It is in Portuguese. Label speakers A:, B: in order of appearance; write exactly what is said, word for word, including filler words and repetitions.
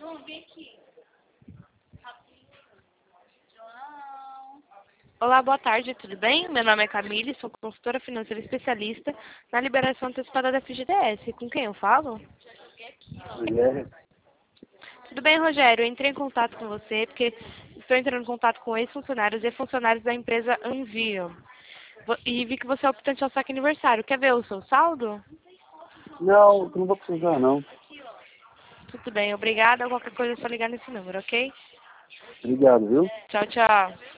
A: Olá, boa tarde, tudo bem? Meu nome é Camille, sou consultora financeira especialista na liberação antecipada da F G D S. Com quem eu falo?
B: Rogério?
A: Tudo bem, Rogério? Eu entrei em contato com você porque estou entrando em contato com ex-funcionários e funcionários da empresa Anvio. Vo- E vi que você é optante ao saque aniversário. Quer ver o seu saldo?
B: Não, não vou precisar, não.
A: Tudo bem, obrigada. Qualquer coisa é só ligar nesse número, ok?
B: Obrigado, viu?
A: Tchau, tchau.